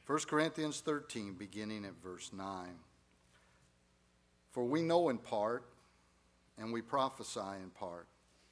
1 Corinthians 13, beginning at verse 9. For we know in part, and we prophesy in part.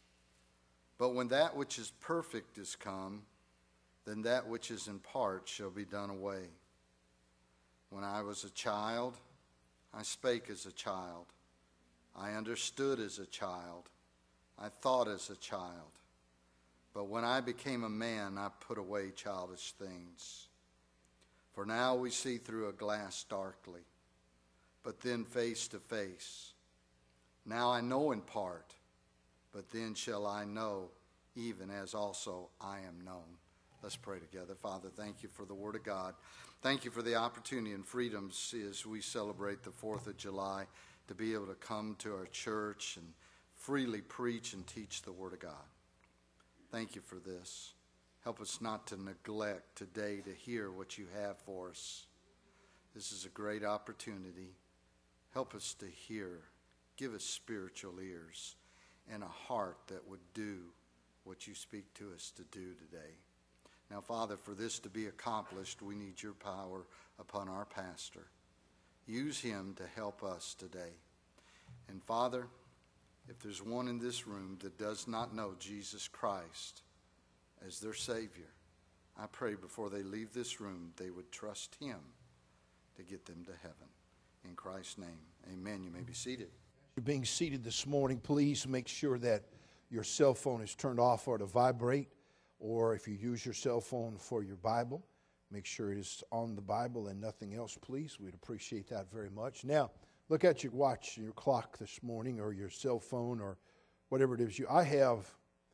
But when that which is perfect is come, then that which is in part shall be done away. When I was a child, I spake as a child. I understood as a child. I thought as a child. But when I became a man, I put away childish things. For now we see through a glass darkly, but then face to face. Now I know in part, but then shall I know, even as also I am known. Let's pray together. Father, thank you for the Word of God. Thank you for the opportunity and freedoms as we celebrate the 4th of July to be able to come to our church and freely preach and teach the Word of God. Thank you for this. Help us not to neglect today to hear what you have for us. This is a great opportunity. Help us to hear. Give us spiritual ears and a heart that would do what you speak to us to do today. Now, Father, for this to be accomplished, we need your power upon our pastor. Use him to help us today. And Father, if there's one in this room that does not know Jesus Christ as their Savior, I pray before they leave this room, they would trust him to get them to heaven. In Christ's name, amen. You may be seated. You're being seated this morning. Please make sure that your cell phone is turned off or to vibrate, or if you use your cell phone for your Bible, make sure it is on the Bible and nothing else, please. We'd appreciate that very much. Now, look at your watch, your clock this morning, or your cell phone, or whatever it is. I have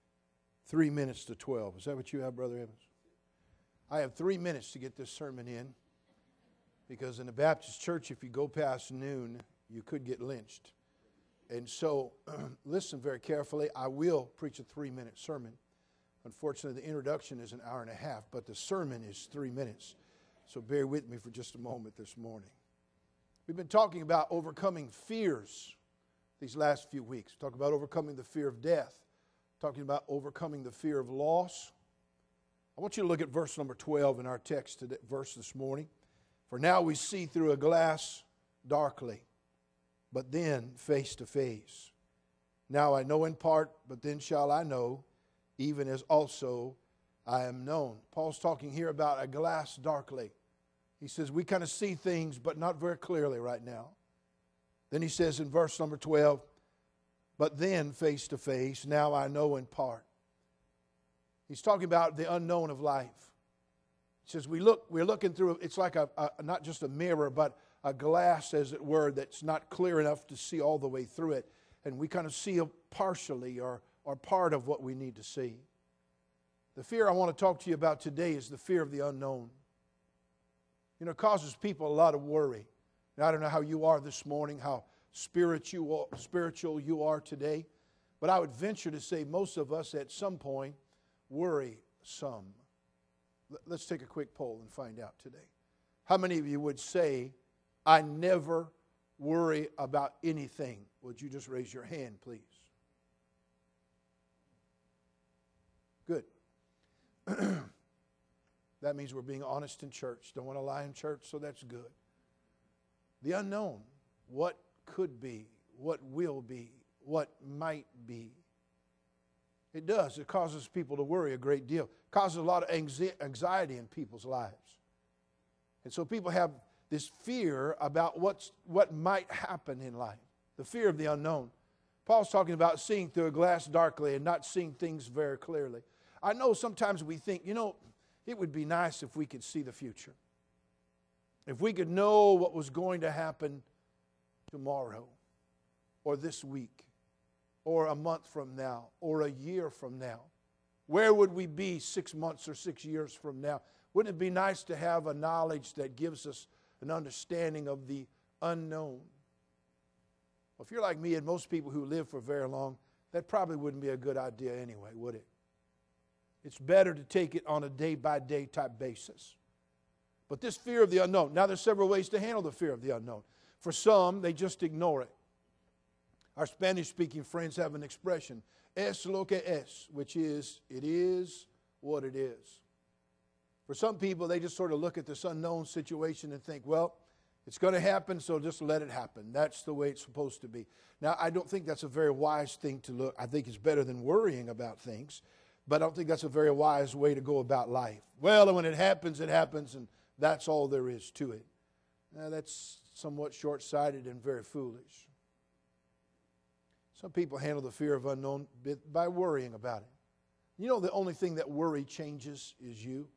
3 minutes to 12. Is that what you have, Brother Evans? I have 3 minutes to get this sermon in, because in the Baptist church, if you go past noon, you could get lynched. And so, listen very carefully. I will preach a 3-minute sermon. Unfortunately, the introduction is an hour and a half, but the sermon is 3 minutes. So bear with me for just a moment this morning. We've been talking about overcoming fears these last few weeks. Talking about overcoming the fear of death. Talking about overcoming the fear of loss. I want you to look at verse number 12 in our text today, verse this morning. For now we see through a glass darkly, but then face to face. Now I know in part, but then shall I know, even as also I am known. Paul's talking here about a glass darkly. He says we kind of see things, but not very clearly right now. Then he says in verse number 12, but then face to face, now I know in part. He's talking about the unknown of life. He says we're looking through, it's like a not just a mirror, but a glass, as it were, that's not clear enough to see all the way through it. And we kind of see partially or part of what we need to see. The fear I want to talk to you about today is the fear of the unknown. You know, it causes people a lot of worry. Now, I don't know how you are this morning, how spiritual you are today, but I would venture to say most of us at some point worry some. Let's take a quick poll and find out today. How many of you would say, I never worry about anything? Would you just raise your hand, please? Good. That means we're being honest in church. Don't want to lie in church, so that's good. The unknown, what could be, what will be, what might be. It does. It causes people to worry a great deal. It causes a lot of anxiety in people's lives. And so people have this fear about what might happen in life. The fear of the unknown. Paul's talking about seeing through a glass darkly and not seeing things very clearly. I know sometimes we think, it would be nice if we could see the future. If we could know what was going to happen tomorrow or this week or a month from now or a year from now. Where would we be 6 months or 6 years from now? Wouldn't it be nice to have a knowledge that gives us an understanding of the unknown? Well, if you're like me and most people who live for very long, that probably wouldn't be a good idea anyway, would it? It's better to take it on a day-by-day type basis. But this fear of the unknown, now there's several ways to handle the fear of the unknown. For some, they just ignore it. Our Spanish-speaking friends have an expression, es lo que es, which is, it is what it is. For some people, they just sort of look at this unknown situation and think, well, it's going to happen, so just let it happen. That's the way it's supposed to be. Now, I don't think that's a very wise thing to look. I think it's better than worrying about things, but I don't think that's a very wise way to go about life. Well, when it happens, and that's all there is to it. Now, that's somewhat short-sighted and very foolish. Some people handle the fear of unknown by worrying about it. You know, the only thing that worry changes is you.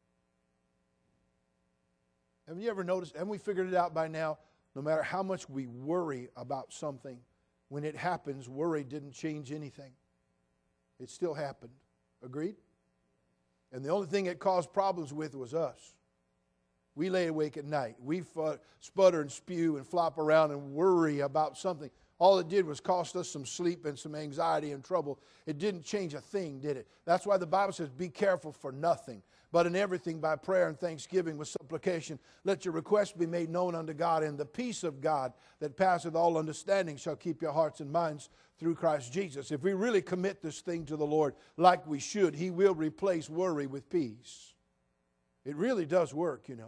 Have you ever noticed, haven't we figured it out by now, no matter how much we worry about something, when it happens, worry didn't change anything. It still happened. Agreed? And the only thing it caused problems with was us. We lay awake at night. We sputter and spew and flop around and worry about something. All it did was cost us some sleep and some anxiety and trouble. It didn't change a thing, did it? That's why the Bible says, be careful for nothing, but in everything by prayer and thanksgiving with supplication, let your requests be made known unto God, and the peace of God that passeth all understanding shall keep your hearts and minds through Christ Jesus. If we really commit this thing to the Lord like we should, He will replace worry with peace. It really does work, you know.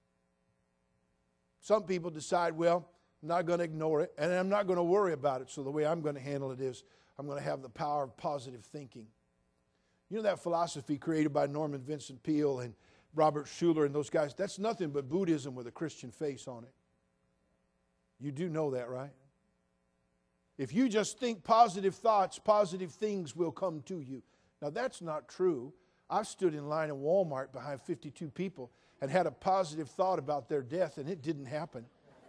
Some people decide, well, I'm not going to ignore it, and I'm not going to worry about it. So the way I'm going to handle it is I'm going to have the power of positive thinking. You know that philosophy created by Norman Vincent Peale and Robert Schuller and those guys? That's nothing but Buddhism with a Christian face on it. You do know that, right? If you just think positive thoughts, positive things will come to you. Now that's not true. I've stood in line in Walmart behind 52 people and had a positive thought about their death, and it didn't happen.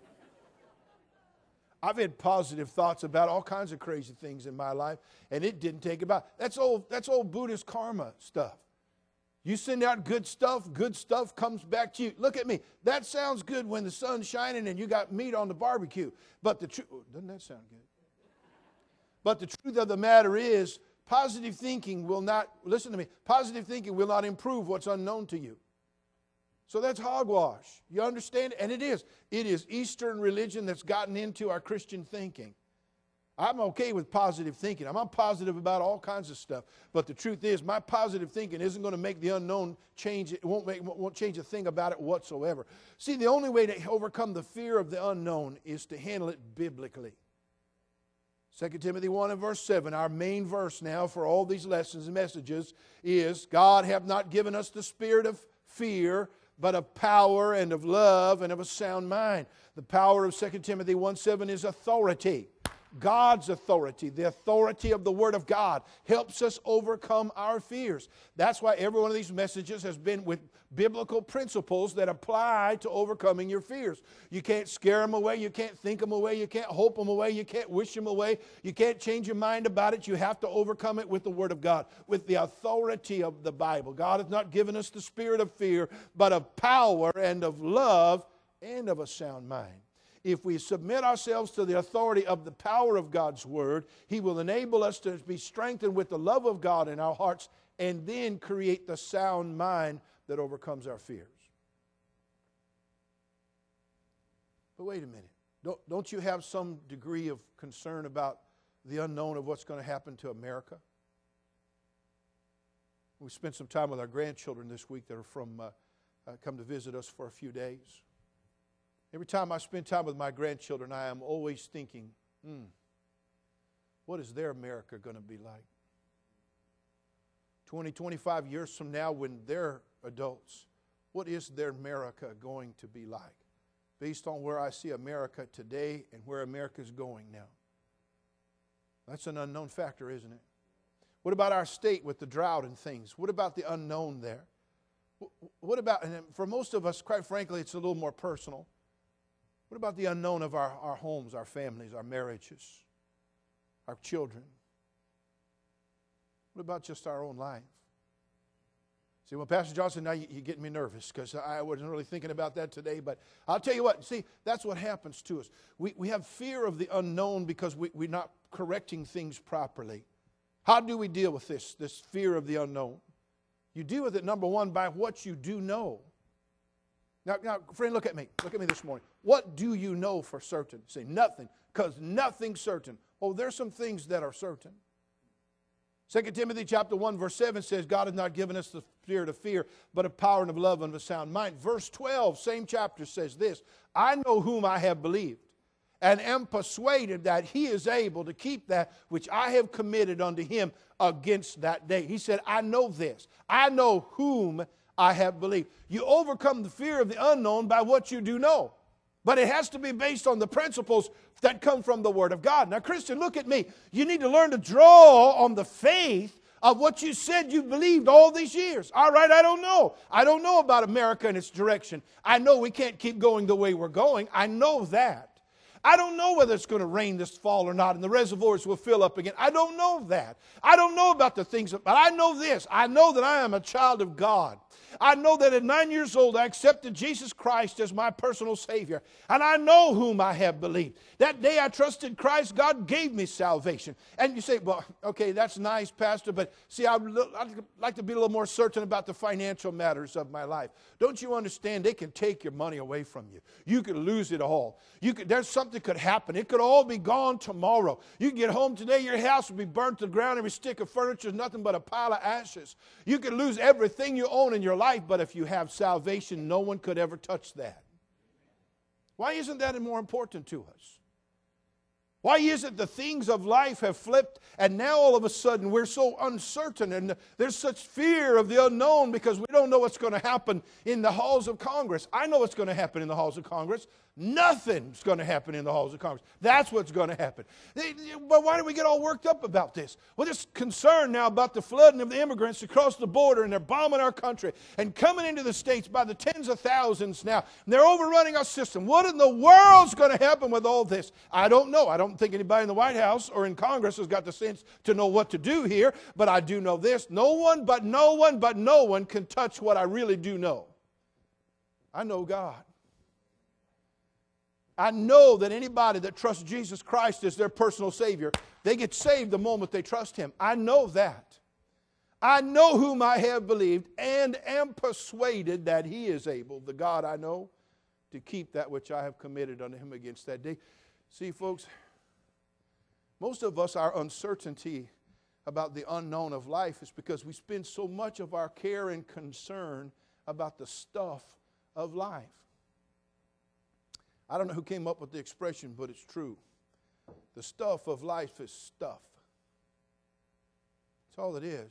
I've had positive thoughts about all kinds of crazy things in my life, and it didn't take about. That's old Buddhist karma stuff. You send out good stuff comes back to you. Look at me. That sounds good when the sun's shining and you got meat on the barbecue. But the truth, doesn't that sound good? But the truth of the matter is, positive thinking will not, listen to me, positive thinking will not improve what's unknown to you. So that's hogwash. You understand? And it is. It is Eastern religion that's gotten into our Christian thinking. I'm okay with positive thinking. I'm positive about all kinds of stuff. But the truth is, my positive thinking isn't going to make the unknown change. It won't change a thing about it whatsoever. See, the only way to overcome the fear of the unknown is to handle it biblically. 2 Timothy 1 and verse 7, our main verse now for all these lessons and messages is, God hath not given us the spirit of fear, but of power and of love and of a sound mind. The power of 2 Timothy 1:7 is authority. God's authority, the authority of the Word of God, helps us overcome our fears. That's why every one of these messages has been with biblical principles that apply to overcoming your fears. You can't scare them away. You can't think them away. You can't hope them away. You can't wish them away. You can't change your mind about it. You have to overcome it with the Word of God, with the authority of the Bible. God has not given us the spirit of fear, but of power and of love and of a sound mind. If we submit ourselves to the authority of the power of God's Word, He will enable us to be strengthened with the love of God in our hearts and then create the sound mind that overcomes our fears. But wait a minute. Don't you have some degree of concern about the unknown of what's going to happen to America? We spent some time with our grandchildren this week that are come to visit us for a few days. Every time I spend time with my grandchildren, I am always thinking, what is their America going to be like? 20, 25 years from now when they're adults, what is their America going to be like? Based on where I see America today and where America is going now. That's an unknown factor, isn't it? What about our state with the drought and things? What about the unknown there? What about, and for most of us, quite frankly, it's a little more personal. What about the unknown of our homes, our families, our marriages, our children? What about just our own life? See, well, Pastor Johnson, now you're getting me nervous because I wasn't really thinking about that today. But I'll tell you what, see, that's what happens to us. We have fear of the unknown because we're not correcting things properly. How do we deal with this fear of the unknown? You deal with it, number one, by what you do know. Now, friend, look at me. Look at me this morning. What do you know for certain? Say nothing, because nothing's certain. Oh, there's some things that are certain. 2 Timothy chapter 1 verse 7 says, God has not given us the spirit of fear, but of power and of love and of a sound mind. Verse 12, same chapter, says this, I know whom I have believed, and am persuaded that he is able to keep that which I have committed unto him against that day. He said, I know this. I know whom I have believed. You overcome the fear of the unknown by what you do know. But it has to be based on the principles that come from the Word of God. Now, Christian, look at me. You need to learn to draw on the faith of what you said you believed all these years. All right, I don't know. I don't know about America and its direction. I know we can't keep going the way we're going. I know that. I don't know whether it's going to rain this fall or not and the reservoirs will fill up again. I don't know that. I don't know about the things, but I know this. I know that I am a child of God. I know that at 9 years old I accepted Jesus Christ as my personal Savior. And I know whom I have believed. That day I trusted Christ, God gave me salvation. And you say, well, okay, that's nice, Pastor, but see, I'd like to be a little more certain about the financial matters of my life. Don't you understand? They can take your money away from you. You could lose it all. There's something could happen. It could all be gone tomorrow. You can get home today, your house will be burnt to the ground. Every stick of furniture is nothing but a pile of ashes. You could lose everything you own in your life, but if you have salvation, no one could ever touch that. Why isn't that more important to us? Why is it the things of life have flipped and now all of a sudden we're so uncertain and there's such fear of the unknown because we don't know what's going to happen in the halls of Congress? I know what's going to happen in the halls of Congress. Nothing's going to happen in the halls of Congress. That's what's going to happen. But why do we get all worked up about this? Well, there's concern now about the flooding of the immigrants across the border, and they're bombing our country and coming into the states by the tens of thousands now. And they're overrunning our system. What in the world's going to happen with all this? I don't know. I don't think anybody in the White House or in Congress has got the sense to know what to do here, but I do know this. No one can touch what I really do know. I know God. I know that anybody that trusts Jesus Christ as their personal Savior, they get saved the moment they trust Him. I know that. I know whom I have believed and am persuaded that He is able, the God I know, to keep that which I have committed unto Him against that day. See, folks, most of us, our uncertainty about the unknown of life is because we spend so much of our care and concern about the stuff of life. I don't know who came up with the expression, but it's true. The stuff of life is stuff. That's all it is.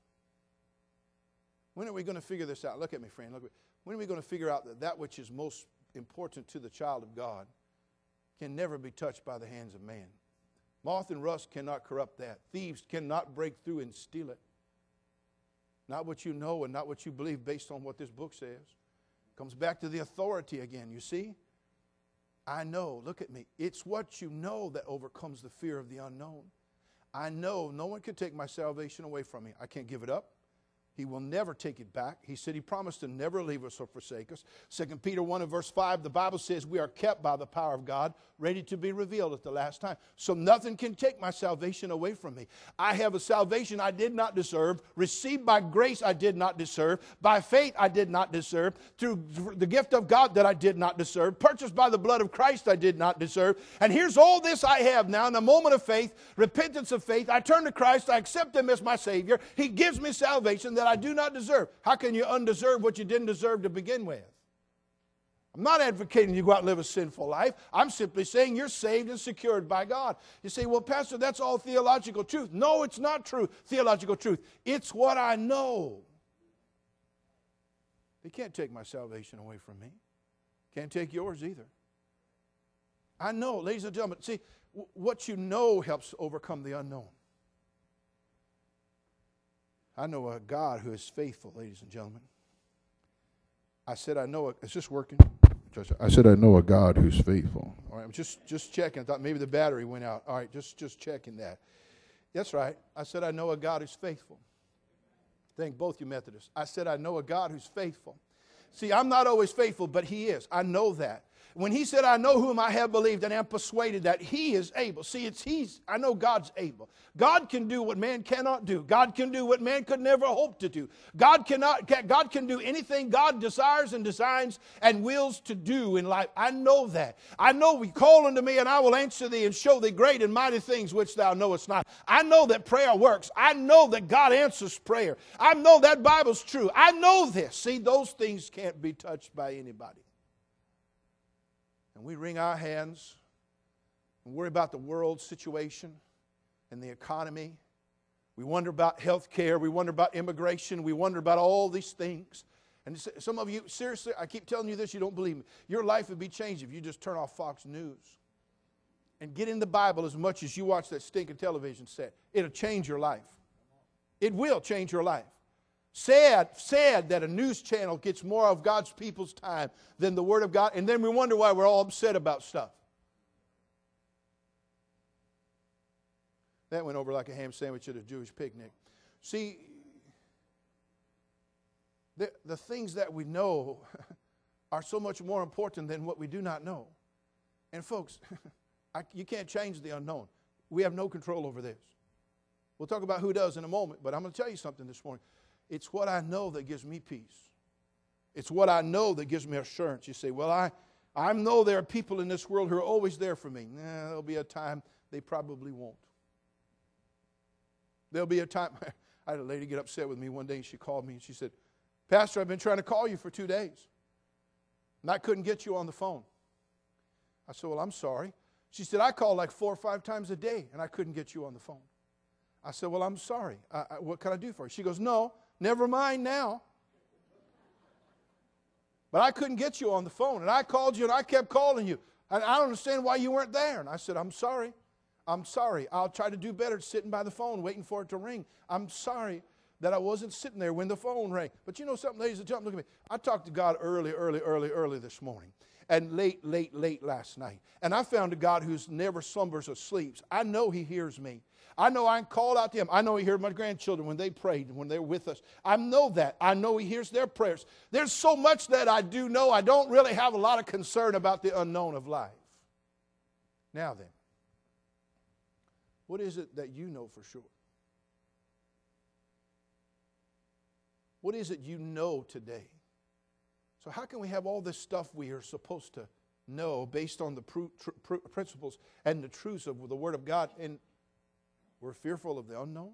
When are we going to figure this out? Look at me, friend. When are we going to figure out that which is most important to the child of God can never be touched by the hands of man? Moth and rust cannot corrupt that. Thieves cannot break through and steal it. Not what you know and not what you believe based on what this book says. Comes back to the authority again, you see? I know, look at me. It's what you know that overcomes the fear of the unknown. I know no one can take my salvation away from me. I can't give it up. He will never take it back. He said He promised to never leave us or forsake us. 2 Peter 1 and verse 5, the Bible says we are kept by the power of God, ready to be revealed at the last time. So nothing can take my salvation away from me. I have a salvation I did not deserve, received by grace I did not deserve, by faith I did not deserve, through the gift of God that I did not deserve, purchased by the blood of Christ I did not deserve. And here's all this I have now in a moment of faith, repentance of faith. I turn to Christ, I accept Him as my Savior. He gives me salvation that I do not deserve. How can you undeserve what you didn't deserve to begin with? I'm not advocating you go out and live a sinful life. I'm simply saying you're saved and secured by God. You say, well, Pastor, that's all theological truth. No, it's not true, theological truth. It's what I know. They can't take my salvation away from me. Can't take yours either. I know, ladies and gentlemen, see, what you know helps overcome the unknown. I know a God who is faithful, ladies and gentlemen. I said I know, is this working? I said I know a God who's faithful. All right, I'm just checking. I thought maybe the battery went out. All right, just checking that. That's right. I said I know a God who's faithful. Thank both you Methodists. I said I know a God who's faithful. See, I'm not always faithful, but He is. I know that. When he said, I know whom I have believed and am persuaded that he is able. See, I know God's able. God can do what man cannot do. God can do what man could never hope to do. God can do anything God desires and designs and wills to do in life. I know that. I know we call unto me and I will answer thee and show thee great and mighty things which thou knowest not. I know that prayer works. I know that God answers prayer. I know that Bible's true. I know this. See, those things can't be touched by anybody. And we wring our hands and worry about the world situation and the economy. We wonder about health care. We wonder about immigration. We wonder about all these things. And some of you, seriously, I keep telling you this, you don't believe me. Your life would be changed if you just turn off Fox News and get in the Bible as much as you watch that stinking television set. It'll change your life. It will change your life. Sad that a news channel gets more of God's people's time than the Word of God, and then we wonder why we're all upset about stuff. That went over like a ham sandwich at a Jewish picnic. See, the things that we know are so much more important than what we do not know. And folks, you can't change the unknown. We have no control over this. We'll talk about who does in a moment, but I'm going to tell you something this morning. It's what I know that gives me peace. It's what I know that gives me assurance. You say, well, I know there are people in this world who are always there for me. There'll be a time they probably won't. There'll be a time. I had a lady get upset with me one day, and she called me, and she said, Pastor, I've been trying to call you for 2 days, and I couldn't get you on the phone. I said, well, I'm sorry. She said, I call like 4 or 5 times a day, and I couldn't get you on the phone. I said, well, I'm sorry. What can I do for you? She goes, no. Never mind now. But I couldn't get you on the phone. And I called you and I kept calling you. And I don't understand why you weren't there. And I said, I'm sorry. I'm sorry. I'll try to do better sitting by the phone waiting for it to ring. I'm sorry that I wasn't sitting there when the phone rang. But you know something, ladies and gentlemen, look at me. I talked to God early this morning. And late last night. And I found a God who's never slumbers or sleeps. I know He hears me. I know I can call out to Him. I know He heard my grandchildren when they prayed and when they were with us. I know that. I know He hears their prayers. There's so much that I do know. I don't really have a lot of concern about the unknown of life. Now then, what is it that you know for sure? What is it you know today? So how can we have all this stuff we are supposed to know based on the principles and the truths of the Word of God, and we're fearful of the unknown?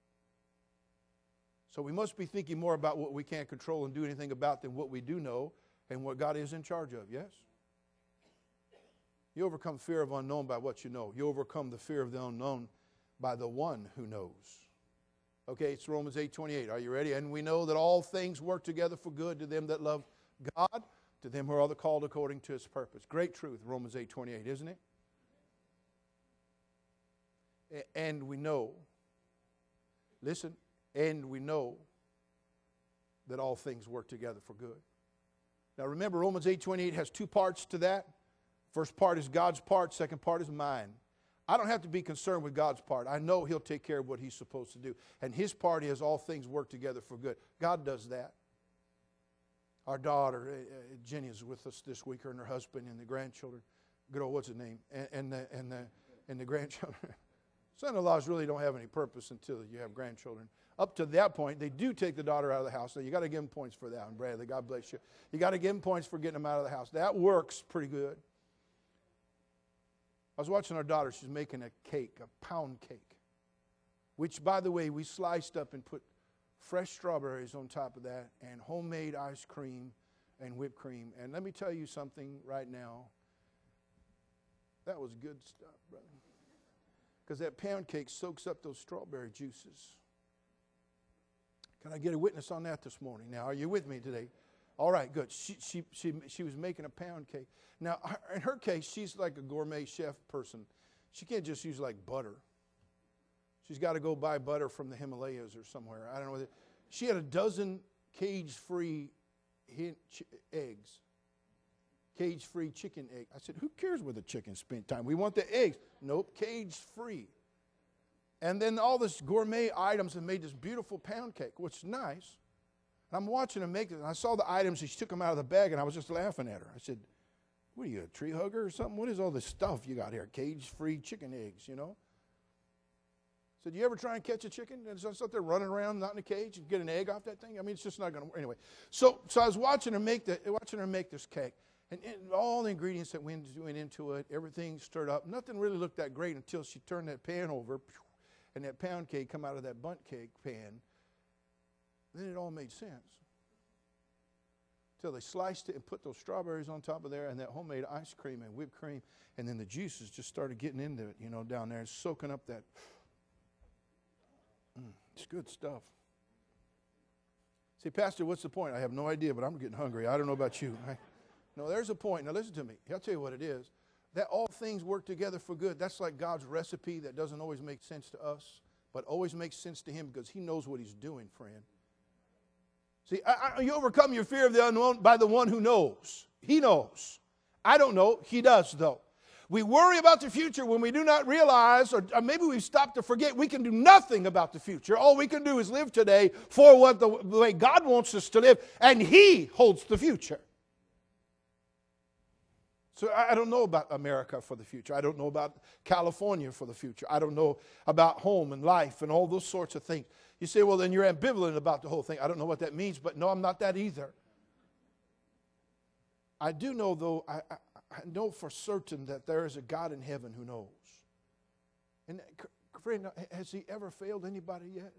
So we must be thinking more about what we can't control and do anything about than what we do know and what God is in charge of, yes? You overcome fear of unknown by what you know. You overcome the fear of the unknown by the one who knows. Okay, it's Romans 8:28. Are you ready? And we know that all things work together for good to them that love God, to them who are called according to His purpose. Great truth, Romans 8:28, isn't it? And we know, listen, and we know that all things work together for good. Now remember, Romans 8:28 has 2 parts to that. First part is God's part, second part is mine. I don't have to be concerned with God's part. I know He'll take care of what He's supposed to do. And His part is all things work together for good. God does that. Our daughter, Jenny, is with us this week, her and her husband and the grandchildren. Good old, what's his name? And the grandchildren. Son-in-laws really don't have any purpose until you have grandchildren. Up to that point, they do take the daughter out of the house. So you got to give them points for that. And Bradley, God bless you. You got to give them points for getting them out of the house. That works pretty good. I was watching our daughter. She's making a cake, a pound cake, which, by the way, we sliced up and put fresh strawberries on top of that and homemade ice cream and whipped cream. And let me tell you something right now. That was good stuff, brother. Because that pound cake soaks up those strawberry juices. Can I get a witness on that this morning? Now, are you with me today? All right, good. She was making a pound cake. Now, in her case, she's like a gourmet chef person. She can't just use like butter. She's got to go buy butter from the Himalayas or somewhere. I don't know. She had a dozen cage-free eggs. Cage-free chicken egg. I said, who cares where the chicken spent time? We want the eggs. Nope, cage-free. And then all this gourmet items and made this beautiful pound cake, which is nice. And I'm watching her make it, and I saw the items, and she took them out of the bag, and I was just laughing at her. I said, What are you, a tree hugger or something? What is all this stuff you got here? Cage-free chicken eggs, you know? So do you ever try and catch a chicken and it's out there running around, not in a cage, and get an egg off that thing? I mean, it's just not going to work. Anyway, so I was watching her make this cake, and all the ingredients that went into it, everything stirred up. Nothing really looked that great until she turned that pan over, and that pound cake come out of that bundt cake pan. Then it all made sense. Till they sliced it and put those strawberries on top of there and that homemade ice cream and whipped cream, and then the juices just started getting into it, you know, down there and soaking up that. It's good stuff. See, Pastor, what's the point? I have no idea, but I'm getting hungry. I don't know about you. No, there's a point. Now listen to me. I'll tell you what it is. That all things work together for good. That's like God's recipe that doesn't always make sense to us, but always makes sense to Him because He knows what He's doing, friend. See, you overcome your fear of the unknown by the one who knows. He knows. I don't know. He does, though. We worry about the future when we do not realize, or maybe we've stopped to forget, we can do nothing about the future. All we can do is live today for what the way God wants us to live, and He holds the future. So I don't know about America for the future. I don't know about California for the future. I don't know about home and life and all those sorts of things. You say, well, then you're ambivalent about the whole thing. I don't know what that means, but no, I'm not that either. I do know, though, I know for certain that there is a God in heaven who knows. And friend, has He ever failed anybody yet?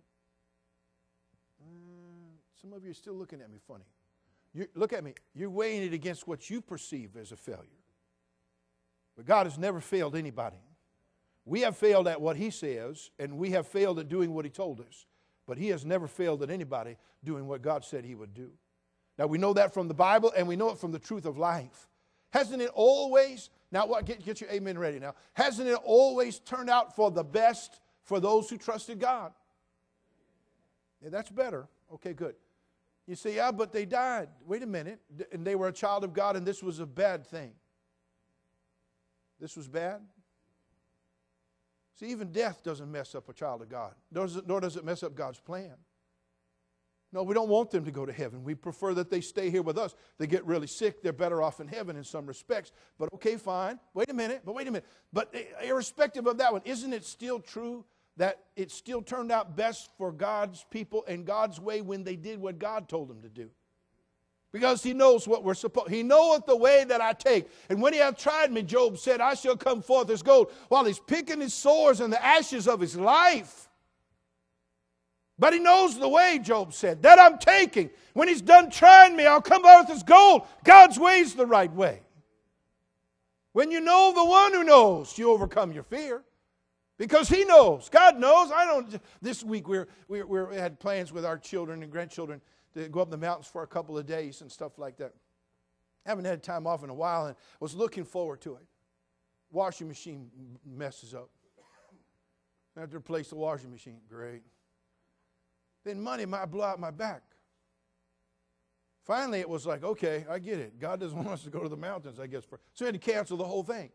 Some of you are still looking at me funny. Look at me. You're weighing it against what you perceive as a failure. But God has never failed anybody. We have failed at what He says, and we have failed at doing what He told us. But He has never failed at anybody doing what God said He would do. Now, we know that from the Bible, and we know it from the truth of life. Hasn't it always, now what? Get your amen ready now. Hasn't it always turned out for the best for those who trusted God? Yeah, that's better. Okay, good. You say, yeah, but they died. Wait a minute. And they were a child of God, and this was a bad thing. This was bad? See, even death doesn't mess up a child of God, nor does it mess up God's plan. No, we don't want them to go to heaven. We prefer that they stay here with us. They get really sick. They're better off in heaven in some respects. But okay, fine. Wait a minute. But irrespective of that one, isn't it still true that it still turned out best for God's people and God's way when they did what God told them to do? Because He knows what we're supposed. He knoweth the way that I take. And when He hath tried me, Job said, I shall come forth as gold. While he's picking his sores and the ashes of his life. But He knows the way, Job said, that I'm taking. When He's done trying me, I'll come forth as gold. God's way is the right way. When you know the one who knows, you overcome your fear. Because He knows. God knows. I don't. This week we had plans with our children and grandchildren to go up in the mountains for a couple of days and stuff like that. Haven't had time off in a while and was looking forward to it. Washing machine messes up. I have to replace the washing machine. Great. Then money might blow out my back. Finally, it was like, okay, I get it. God doesn't want us to go to the mountains, I guess. So we had to cancel the whole thing.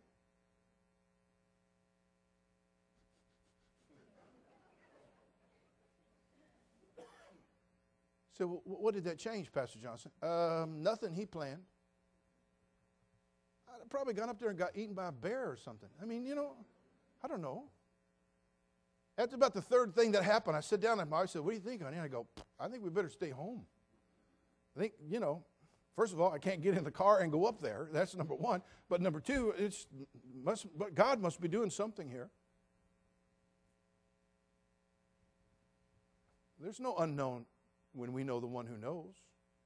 So what did that change, Pastor Johnson? Nothing he planned. I'd have probably gone up there and got eaten by a bear or something. I mean, I don't know. After about the third thing that happened, I sat down and my wife said, what do you think, honey? And I go, I think we better stay home. I think, first of all, I can't get in the car and go up there. That's number one. But number two, but God must be doing something here. There's no unknown when we know the one who knows.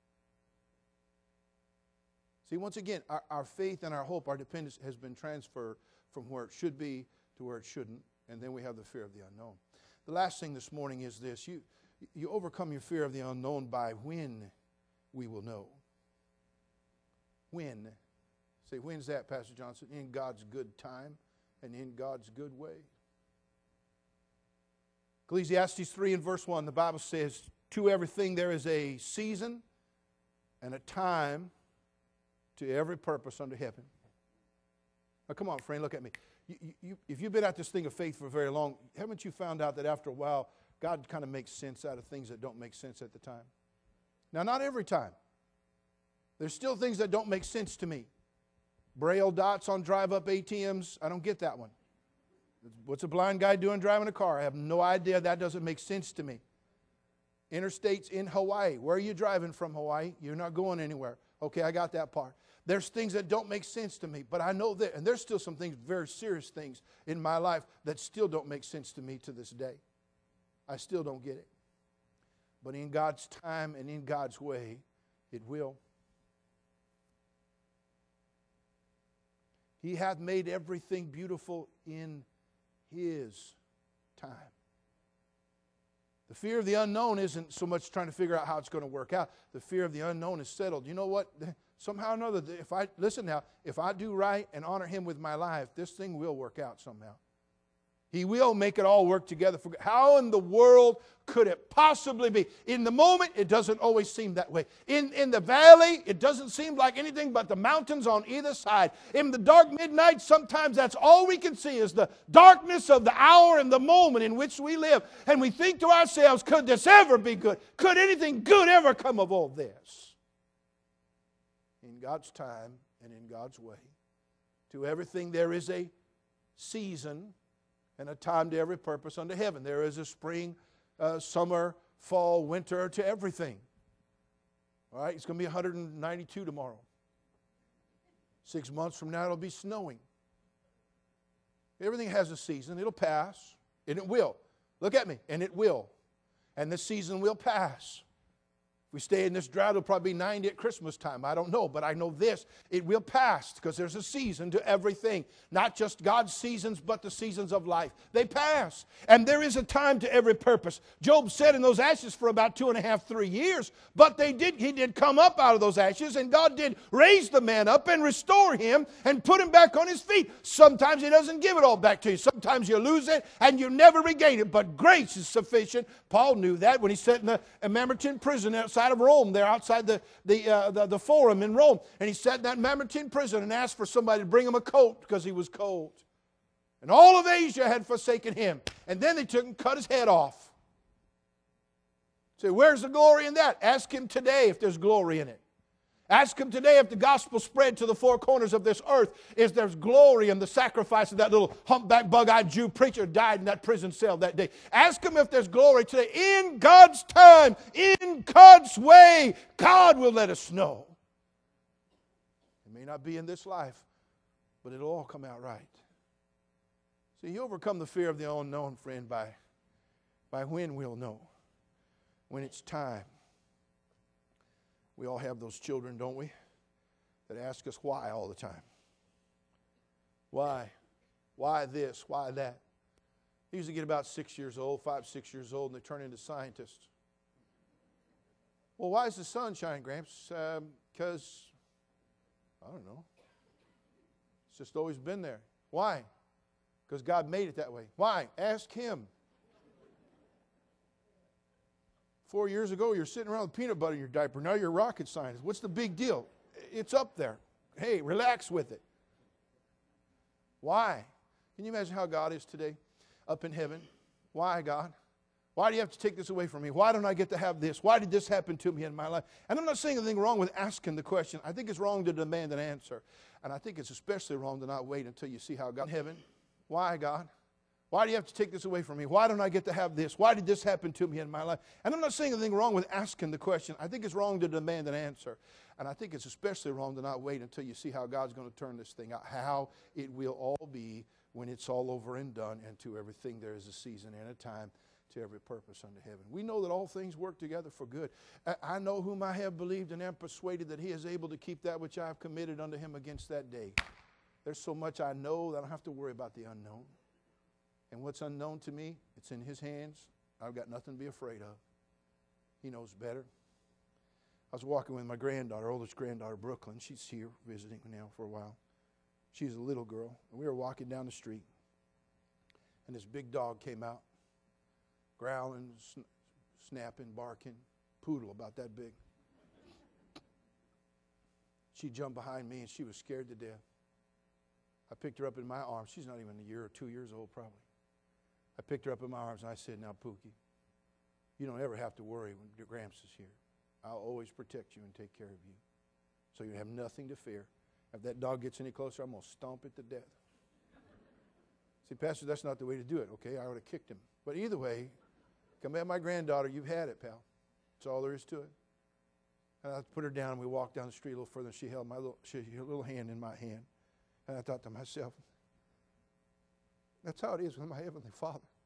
See, once again, our faith and our hope, our dependence has been transferred from where it should be to where it shouldn't, and then we have the fear of the unknown. The last thing this morning is this. You overcome your fear of the unknown by when we will know. When? Say, when's that, Pastor Johnson? In God's good time and in God's good way. Ecclesiastes 3 and verse 1, the Bible says, to everything there is a season and a time to every purpose under heaven. Now, come on, friend, look at me. If you've been at this thing of faith for very long, haven't you found out that after a while, God kind of makes sense out of things that don't make sense at the time? Now, not every time. There's still things that don't make sense to me. Braille dots on drive-up ATMs, I don't get that one. What's a blind guy doing driving a car? I have no idea. That doesn't make sense to me. Interstates in Hawaii. Where are you driving from, Hawaii? You're not going anywhere. Okay, I got that part. There's things that don't make sense to me, but I know that, and there's still some things, very serious things in my life that still don't make sense to me to this day. I still don't get it. But in God's time and in God's way, it will. He hath made everything beautiful in His time. The fear of the unknown isn't so much trying to figure out how it's going to work out. The fear of the unknown is settled. You know what? Somehow or another, if I do right and honor Him with my life, this thing will work out somehow. He will make it all work together for good. How in the world could it possibly be? In the moment, it doesn't always seem that way. In the valley, it doesn't seem like anything but the mountains on either side. In the dark midnight, sometimes that's all we can see is the darkness of the hour and the moment in which we live. And we think to ourselves, could this ever be good? Could anything good ever come of all this? In God's time and in God's way, to everything there is a season and a time to every purpose under heaven. There is a spring, summer, fall, winter to everything. All right, it's going to be 192 tomorrow. 6 months from now, it'll be snowing. Everything has a season. It'll pass, and it will. Look at me, and it will. And this season will pass. If we stay in this drought, it'll probably be 90 at Christmas time. I don't know, but I know this. It will pass because there's a season to everything. Not just God's seasons, but the seasons of life. They pass. And there is a time to every purpose. Job sat in those ashes for about 2.5, 3 years. But he did come up out of those ashes, and God did raise the man up and restore him and put him back on his feet. Sometimes He doesn't give it all back to you. Sometimes you lose it and you never regain it. But grace is sufficient. Paul knew that when he sat in the Mamertine prison outside of Rome, there outside the forum in Rome. And he sat in that Mamertine prison and asked for somebody to bring him a coat because he was cold. And all of Asia had forsaken him. And then they took and cut his head off. Say, where's the glory in that? Ask him today if there's glory in it. Ask him today if the gospel spread to the four corners of this earth, if there's glory in the sacrifice of that little humpback, bug-eyed Jew preacher died in that prison cell that day. Ask him if there's glory today. In God's time, in God's way, God will let us know. It may not be in this life, but it'll all come out right. See, you overcome the fear of the unknown, friend, by when we'll know. When it's time. We all have those children, don't we, that ask us why all the time. Why? Why this? Why that? They usually get about 6 years old, 5, 6 years old, and they turn into scientists. Well, why is the sun shining, Gramps? Because, I don't know. It's just always been there. Why? Because God made it that way. Why? Ask Him. 4 years ago, you're sitting around with peanut butter in your diaper. Now you're a rocket scientist. What's the big deal? It's up there. Hey, relax with it. Why? Can you imagine how God is today? Up in heaven. Why, God? Why do you have to take this away from me? Why don't I get to have this? Why did this happen to me in my life? And I'm not saying anything wrong with asking the question. I think it's wrong to demand an answer. And I think it's especially wrong to not wait until you see how God in heaven. Why, God? Why do you have to take this away from me? Why don't I get to have this? Why did this happen to me in my life? And I'm not saying anything wrong with asking the question. I think it's wrong to demand an answer. And I think it's especially wrong to not wait until you see how God's going to turn this thing out, how it will all be when it's all over and done, and to everything there is a season and a time to every purpose under heaven. We know that all things work together for good. I know whom I have believed and am persuaded that He is able to keep that which I have committed unto Him against that day. There's so much I know that I don't have to worry about the unknown. And what's unknown to me, it's in His hands. I've got nothing to be afraid of. He knows better. I was walking with my granddaughter, oldest granddaughter, Brooklyn. She's here visiting now for a while. She's a little girl. And we were walking down the street. And this big dog came out, growling, snapping, barking. Poodle about that big. She jumped behind me and she was scared to death. I picked her up in my arms. She's not even a year or 2 years old probably. I picked her up in my arms and I said, now, Pookie, you don't ever have to worry when your Gramps is here. I'll always protect you and take care of you. So you have nothing to fear. If that dog gets any closer, I'm going to stomp it to death. See, Pastor, that's not the way to do it, okay? I would have kicked him. But either way, come at my granddaughter, you've had it, pal. That's all there is to it. And I put her down, and we walked down the street a little further, and she held her little hand in my hand. And I thought to myself, that's how it is with my Heavenly Father.